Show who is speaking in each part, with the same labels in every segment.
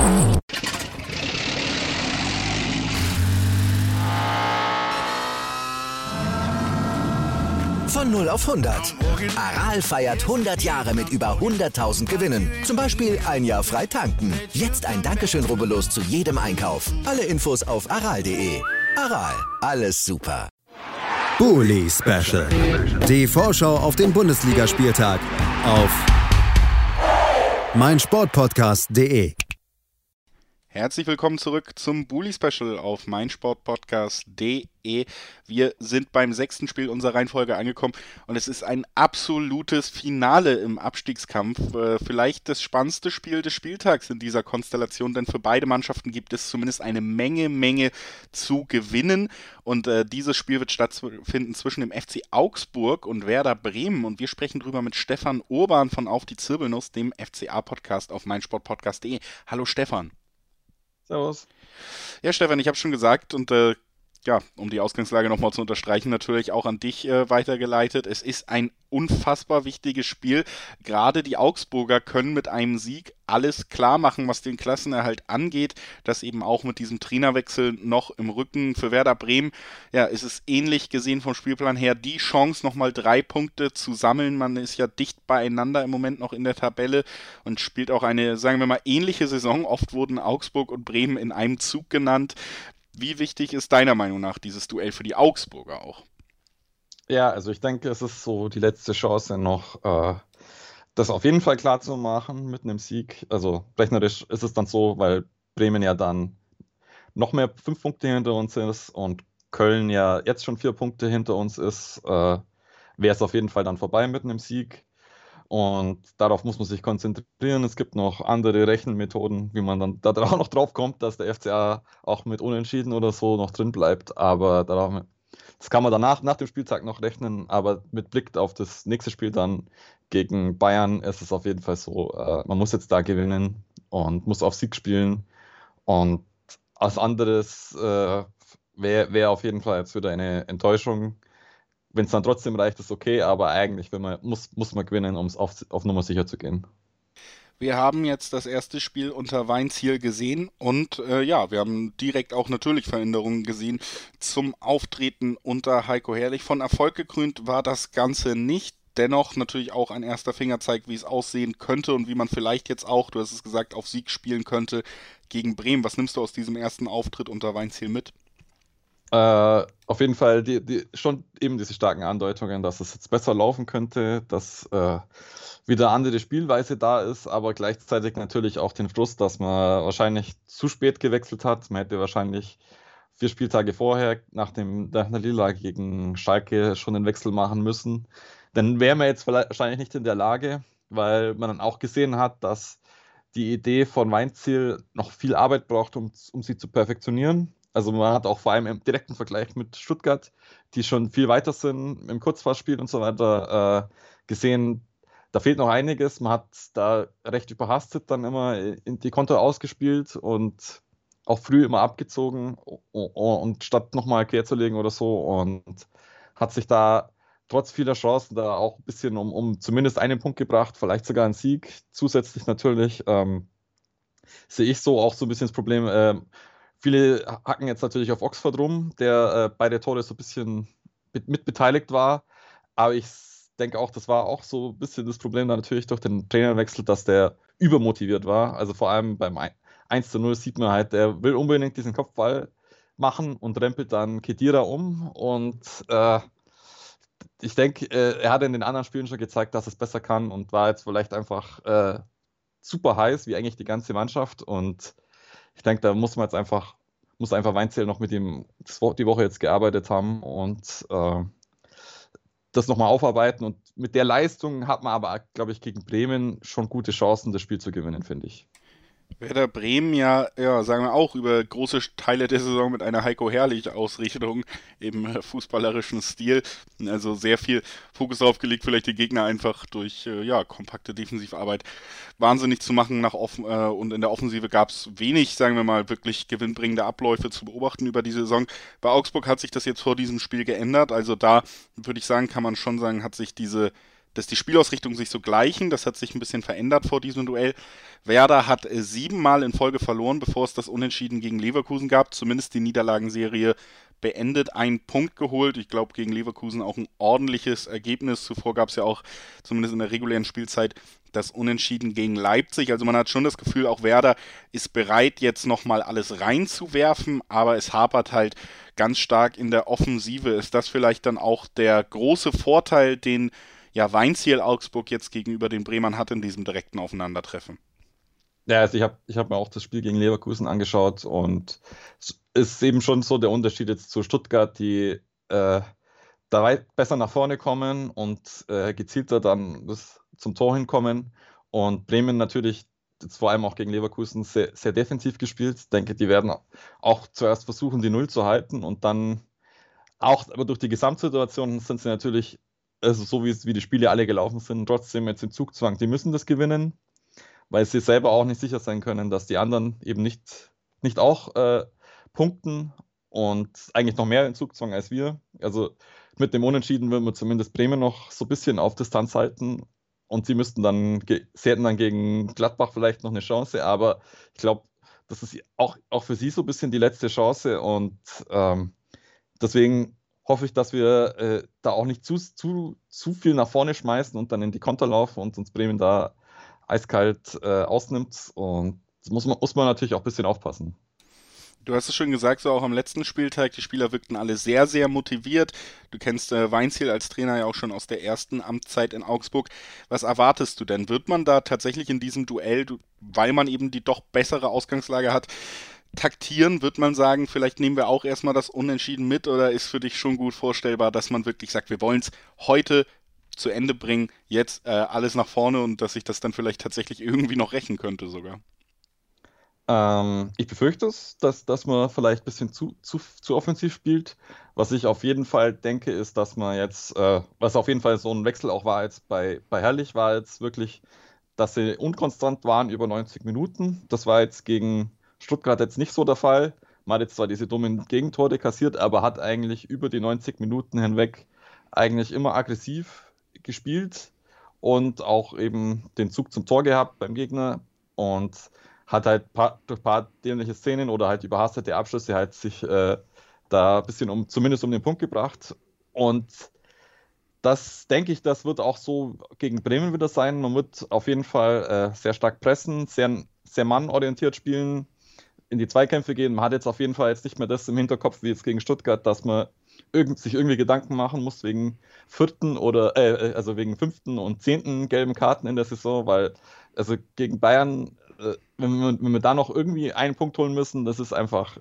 Speaker 1: Von 0 auf 100. Aral feiert 100 Jahre mit über 100.000 Gewinnen. Zum Beispiel ein Jahr frei tanken. Jetzt ein Dankeschön, rubbellos zu jedem Einkauf. Alle Infos auf aral.de. Aral, alles super.
Speaker 2: Bully Special. Die Vorschau auf den Bundesligaspieltag auf meinsportpodcast.de.
Speaker 3: Herzlich willkommen zurück zum Bully Special auf meinsportpodcast.de. Wir sind beim 6. Spiel unserer Reihenfolge angekommen und es ist ein absolutes Finale im Abstiegskampf. Vielleicht das spannendste Spiel des Spieltags in dieser Konstellation, denn für beide Mannschaften gibt es zumindest eine Menge zu gewinnen. Und dieses Spiel wird stattfinden zwischen dem FC Augsburg und Werder Bremen. Und wir sprechen drüber mit Stefan Urban von Auf die Zirbelnuss, dem FCA-Podcast auf meinsportpodcast.de. Hallo Stefan.
Speaker 4: Servus.
Speaker 3: Ja, Stefan, ich habe schon gesagt und um die Ausgangslage nochmal zu unterstreichen, natürlich auch an dich weitergeleitet. Es ist ein unfassbar wichtiges Spiel. Gerade die Augsburger können mit einem Sieg alles klar machen, was den Klassenerhalt angeht. Das eben auch mit diesem Trainerwechsel noch im Rücken. Für Werder Bremen, ja, ist es ähnlich gesehen vom Spielplan her die Chance, nochmal 3 Punkte zu sammeln. Man ist ja dicht beieinander im Moment noch in der Tabelle und spielt auch eine, sagen wir mal, ähnliche Saison. Oft wurden Augsburg und Bremen in einem Zug genannt. Wie wichtig ist deiner Meinung nach dieses Duell für die Augsburger auch?
Speaker 4: Ja, also ich denke, es ist so die letzte Chance noch, das auf jeden Fall klar zu machen mit einem Sieg. Also rechnerisch ist es dann so, weil Bremen ja dann noch mehr 5 Punkte hinter uns ist und Köln ja jetzt schon 4 Punkte hinter uns ist, wäre es auf jeden Fall dann vorbei mit einem Sieg. Und darauf muss man sich konzentrieren. Es gibt noch andere Rechenmethoden, wie man dann da auch noch drauf kommt, dass der FCA auch mit Unentschieden oder so noch drin bleibt. Aber das kann man danach, nach dem Spieltag noch rechnen. Aber mit Blick auf das nächste Spiel dann gegen Bayern ist es auf jeden Fall so, man muss jetzt da gewinnen und muss auf Sieg spielen. Und als anderes wäre auf jeden Fall jetzt wieder eine Enttäuschung. Wenn es dann trotzdem reicht, ist okay, aber eigentlich muss man gewinnen, um es auf Nummer sicher zu gehen.
Speaker 3: Wir haben jetzt das erste Spiel unter Weinziel gesehen und wir haben direkt auch natürlich Veränderungen gesehen zum Auftreten unter Heiko Herrlich. Von Erfolg gekrönt war das Ganze nicht. Dennoch natürlich auch ein erster Fingerzeig, wie es aussehen könnte und wie man vielleicht jetzt auch, du hast es gesagt, auf Sieg spielen könnte gegen Bremen. Was nimmst du aus diesem ersten Auftritt unter Weinziel mit?
Speaker 4: Auf jeden Fall schon eben diese starken Andeutungen, dass es jetzt besser laufen könnte, dass wieder andere Spielweise da ist, aber gleichzeitig natürlich auch den Frust, dass man wahrscheinlich zu spät gewechselt hat. Man hätte wahrscheinlich 4 Spieltage vorher nach der Niederlage gegen Schalke schon den Wechsel machen müssen. Dann wäre man jetzt wahrscheinlich nicht in der Lage, weil man dann auch gesehen hat, dass die Idee von Weinziel noch viel Arbeit braucht, um sie zu perfektionieren. Also man hat auch vor allem im direkten Vergleich mit Stuttgart, die schon viel weiter sind im Kurzpassspiel und so weiter, gesehen, da fehlt noch einiges. Man hat da recht überhastet dann immer in die Konter ausgespielt und auch früh immer abgezogen und statt nochmal querzulegen oder so und hat sich da trotz vieler Chancen da auch ein bisschen um zumindest einen Punkt gebracht, vielleicht sogar einen Sieg. Zusätzlich natürlich sehe ich so auch so ein bisschen das Problem, viele hacken jetzt natürlich auf Oxford rum, der beide Tore so ein bisschen mit beteiligt war. Aber ich denke auch, das war auch so ein bisschen das Problem da natürlich durch den Trainerwechsel, dass der übermotiviert war. Also vor allem beim 1:0 sieht man halt, der will unbedingt diesen Kopfball machen und rempelt dann Khedira um. Und ich denke, er hat in den anderen Spielen schon gezeigt, dass es besser kann und war jetzt vielleicht einfach super heiß, wie eigentlich die ganze Mannschaft. Und ich denke, da muss einfach Weinziel noch mit ihm die Woche jetzt gearbeitet haben und das nochmal aufarbeiten. Und mit der Leistung hat man aber, glaube ich, gegen Bremen schon gute Chancen, das Spiel zu gewinnen, finde ich.
Speaker 3: Werder Bremen ja, sagen wir auch, über große Teile der Saison mit einer Heiko Herrlich-Ausrichtung im fußballerischen Stil. Also sehr viel Fokus darauf gelegt, vielleicht die Gegner einfach durch kompakte Defensivarbeit wahnsinnig zu machen und in der Offensive gab es wenig, sagen wir mal, wirklich gewinnbringende Abläufe zu beobachten über die Saison. Bei Augsburg hat sich das jetzt vor diesem Spiel geändert. Also da würde ich sagen, kann man schon sagen, hat sich diese dass die Spielausrichtungen sich so gleichen. Das hat sich ein bisschen verändert vor diesem Duell. Werder hat 7-mal in Folge verloren, bevor es das Unentschieden gegen Leverkusen gab. Zumindest die Niederlagenserie beendet, 1 Punkt geholt. Ich glaube, gegen Leverkusen auch ein ordentliches Ergebnis. Zuvor gab es ja auch, zumindest in der regulären Spielzeit, das Unentschieden gegen Leipzig. Also man hat schon das Gefühl, auch Werder ist bereit, jetzt nochmal alles reinzuwerfen, aber es hapert halt ganz stark in der Offensive. Ist das vielleicht dann auch der große Vorteil, den Weinziel Augsburg jetzt gegenüber den Bremern hat in diesem direkten Aufeinandertreffen?
Speaker 4: Ja, also ich hab mir auch das Spiel gegen Leverkusen angeschaut und es ist eben schon so der Unterschied jetzt zu Stuttgart, die da weit besser nach vorne kommen und gezielter dann zum Tor hinkommen, und Bremen natürlich jetzt vor allem auch gegen Leverkusen sehr, sehr defensiv gespielt. Ich denke, die werden auch zuerst versuchen, die Null zu halten, und dann auch, aber durch die Gesamtsituation sind sie natürlich, also so wie die Spiele alle gelaufen sind, trotzdem jetzt im Zugzwang. Die müssen das gewinnen, weil sie selber auch nicht sicher sein können, dass die anderen eben nicht auch punkten und eigentlich noch mehr in Zugzwang als wir. Also mit dem Unentschieden würden wir zumindest Bremen noch so ein bisschen auf Distanz halten, und sie hätten dann gegen Gladbach vielleicht noch eine Chance, aber ich glaube, das ist auch für sie so ein bisschen die letzte Chance, und deswegen hoffe ich, dass wir da auch nicht zu viel nach vorne schmeißen und dann in die Konter laufen und uns Bremen da eiskalt ausnimmt, und das muss man natürlich auch ein bisschen aufpassen.
Speaker 3: Du hast es schon gesagt, so auch am letzten Spieltag, die Spieler wirkten alle sehr, sehr motiviert. Du kennst Weinziel als Trainer ja auch schon aus der ersten Amtszeit in Augsburg. Was erwartest du denn? Wird man da tatsächlich in diesem Duell, weil man eben die doch bessere Ausgangslage hat, taktieren? Wird man sagen, vielleicht nehmen wir auch erstmal das Unentschieden mit, oder ist für dich schon gut vorstellbar, dass man wirklich sagt, wir wollen es heute zu Ende bringen, jetzt alles nach vorne, und dass sich das dann vielleicht tatsächlich irgendwie noch rächen könnte sogar?
Speaker 4: Ich befürchte es, dass man vielleicht ein bisschen zu offensiv spielt. Was ich auf jeden Fall denke, ist, dass man jetzt, was auf jeden Fall so ein Wechsel auch war jetzt bei Herrlich, war jetzt wirklich, dass sie unkonstant waren über 90 Minuten. Das war jetzt gegen Stuttgart jetzt nicht so der Fall. Man hat jetzt zwar diese dummen Gegentore kassiert, aber hat eigentlich über die 90 Minuten hinweg eigentlich immer aggressiv gespielt und auch eben den Zug zum Tor gehabt beim Gegner, und hat halt durch ein paar dämliche Szenen oder halt überhastete Abschlüsse halt sich da ein bisschen zumindest um den Punkt gebracht. Und das denke ich, das wird auch so gegen Bremen wieder sein. Man wird auf jeden Fall sehr stark pressen, sehr, sehr mannorientiert spielen, in die Zweikämpfe gehen. Man hat jetzt auf jeden Fall jetzt nicht mehr das im Hinterkopf wie jetzt gegen Stuttgart, dass man sich irgendwie Gedanken machen muss wegen wegen 5. und 10. gelben Karten in der Saison, weil also gegen Bayern, wenn wir da noch irgendwie einen Punkt holen müssen, das ist einfach,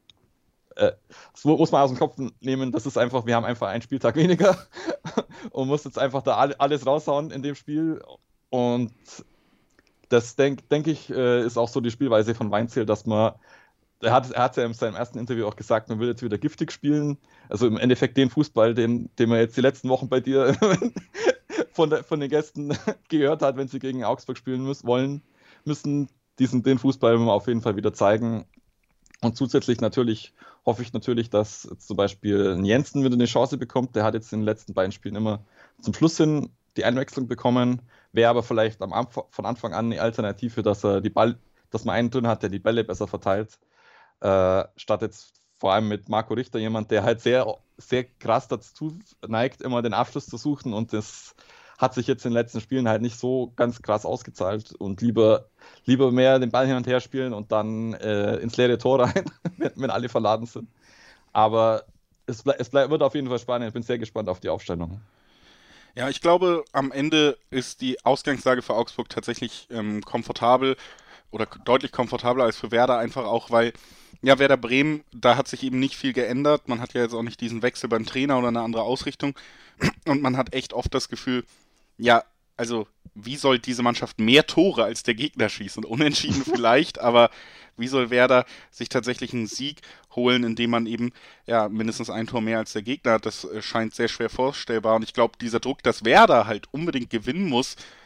Speaker 4: das muss man aus dem Kopf nehmen, das ist einfach, wir haben einfach einen Spieltag weniger und muss jetzt einfach da alles raushauen in dem Spiel, und das denke ich, ist auch so die Spielweise von Weinziel, dass er hat ja in seinem ersten Interview auch gesagt, man will jetzt wieder giftig spielen, also im Endeffekt den Fußball, den man jetzt die letzten Wochen bei dir von den Gästen gehört hat, wenn sie gegen Augsburg spielen müssen den Fußball auf jeden Fall wieder zeigen. Und zusätzlich hoffe ich natürlich, dass zum Beispiel ein Jensen wieder eine Chance bekommt. Der hat jetzt in den letzten beiden Spielen immer zum Schluss hin die Einwechslung bekommen. Wäre aber vielleicht von Anfang an eine Alternative, dass man einen drin hat, der die Bälle besser verteilt. Statt jetzt vor allem mit Marco Richter, jemand, der halt sehr, sehr krass dazu neigt, immer den Abschluss zu suchen, und das hat sich jetzt in den letzten Spielen halt nicht so ganz krass ausgezahlt, und lieber mehr den Ball hin und her spielen und dann ins leere Tor rein, wenn alle verladen sind. Aber es wird auf jeden Fall spannend. Ich bin sehr gespannt auf die Aufstellung.
Speaker 3: Ja, ich glaube, am Ende ist die Ausgangslage für Augsburg tatsächlich komfortabel oder deutlich komfortabler als für Werder, einfach auch, weil Werder Bremen, da hat sich eben nicht viel geändert. Man hat ja jetzt auch nicht diesen Wechsel beim Trainer oder eine andere Ausrichtung, und man hat echt oft das Gefühl, also wie soll diese Mannschaft mehr Tore als der Gegner schießen? Unentschieden vielleicht, aber wie soll Werder sich tatsächlich einen Sieg holen, indem man eben mindestens ein Tor mehr als der Gegner hat? Das scheint sehr schwer vorstellbar, und ich glaube, dieser Druck, dass Werder halt unbedingt gewinnen muss,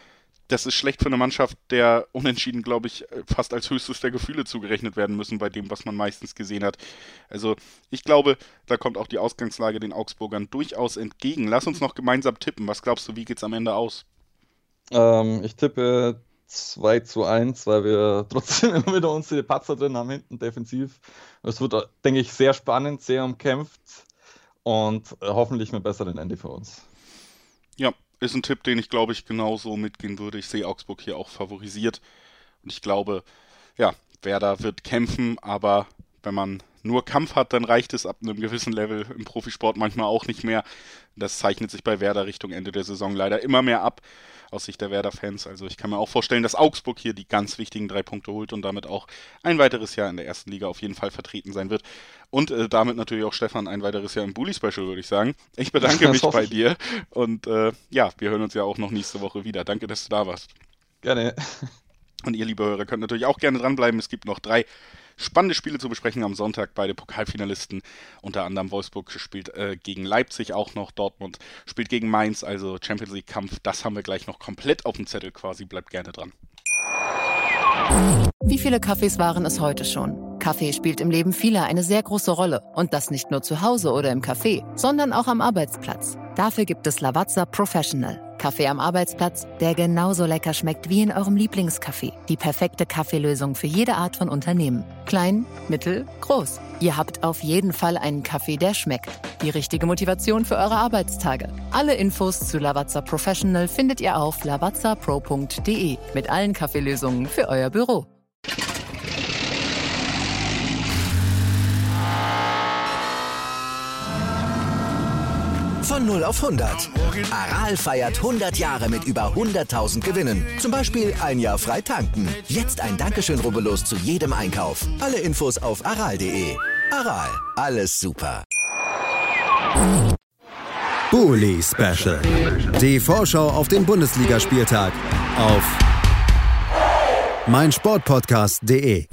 Speaker 3: das ist schlecht für eine Mannschaft, der Unentschieden, glaube ich, fast als höchstes der Gefühle zugerechnet werden müssen bei dem, was man meistens gesehen hat. Also ich glaube, da kommt auch die Ausgangslage den Augsburgern durchaus entgegen. Lass uns noch gemeinsam tippen. Was glaubst du, wie geht's am Ende aus?
Speaker 4: Ich tippe 2-1, weil wir trotzdem immer wieder unsere Patzer drin haben, hinten defensiv. Es wird, denke ich, sehr spannend, sehr umkämpft und hoffentlich mit besseren Ende für uns.
Speaker 3: Ja, ist ein Tipp, den ich, glaube ich, genauso mitgehen würde. Ich sehe Augsburg hier auch favorisiert. Und ich glaube, ja, Werder wird kämpfen, aber wenn man nur Kampf hat, dann reicht es ab einem gewissen Level im Profisport manchmal auch nicht mehr. Das zeichnet sich bei Werder Richtung Ende der Saison leider immer mehr ab, aus Sicht der Werder-Fans. Also ich kann mir auch vorstellen, dass Augsburg hier die ganz wichtigen 3 Punkte holt und damit auch ein weiteres Jahr in der ersten Liga auf jeden Fall vertreten sein wird. Und damit natürlich auch Stefan ein weiteres Jahr im Bully-Special, würde ich sagen. Ich bedanke mich bei dir und ja, wir hören uns ja auch noch nächste Woche wieder. Danke, dass du da warst.
Speaker 4: Gerne.
Speaker 3: Und ihr, liebe Hörer, könnt natürlich auch gerne dranbleiben. Es gibt noch 3 spannende Spiele zu besprechen am Sonntag. Beide Pokalfinalisten, unter anderem Wolfsburg spielt gegen Leipzig auch noch, Dortmund spielt gegen Mainz, also Champions League Kampf. Das haben wir gleich noch komplett auf dem Zettel quasi. Bleibt gerne dran.
Speaker 5: Wie viele Kaffees waren es heute schon? Kaffee spielt im Leben vieler eine sehr große Rolle. Und das nicht nur zu Hause oder im Café, sondern auch am Arbeitsplatz. Dafür gibt es Lavazza Professional. Kaffee am Arbeitsplatz, der genauso lecker schmeckt wie in eurem Lieblingscafé. Die perfekte Kaffeelösung für jede Art von Unternehmen. Klein, mittel, groß. Ihr habt auf jeden Fall einen Kaffee, der schmeckt. Die richtige Motivation für eure Arbeitstage. Alle Infos zu Lavazza Professional findet ihr auf lavazzapro.de mit allen Kaffeelösungen für euer Büro.
Speaker 1: Von 0 auf 100. Aral feiert 100 Jahre mit über 100.000 Gewinnen. Zum Beispiel ein Jahr frei tanken. Jetzt ein Dankeschön, rubbellos zu jedem Einkauf. Alle Infos auf aral.de. Aral, alles super.
Speaker 2: Bully Special. Die Vorschau auf den Bundesligaspieltag auf meinsportpodcast.de.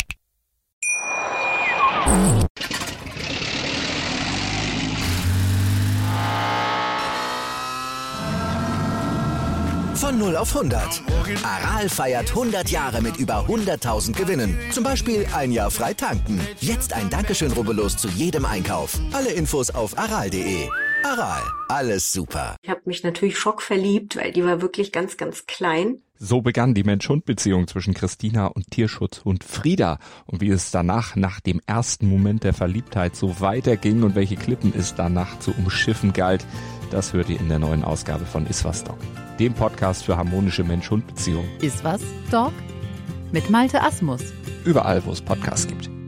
Speaker 1: Von 0 auf 100. Aral feiert 100 Jahre mit über 100.000 Gewinnen. Zum Beispiel ein Jahr frei tanken. Jetzt ein Dankeschön, rubbellos zu jedem Einkauf. Alle Infos auf aral.de. Aral, alles super.
Speaker 6: Ich habe mich natürlich schockverliebt, weil die war wirklich ganz, ganz klein.
Speaker 7: So begann die Mensch-Hund-Beziehung zwischen Christina und Tierschutzhund Frieda. Und wie es danach, nach dem ersten Moment der Verliebtheit, so weiterging und welche Klippen es danach zu umschiffen galt, das hört ihr in der neuen Ausgabe von Iswas Dog, dem Podcast für harmonische Mensch-Hund-Beziehungen.
Speaker 5: Iswas Dog? Mit Malte Asmus.
Speaker 7: Überall, wo es Podcasts gibt.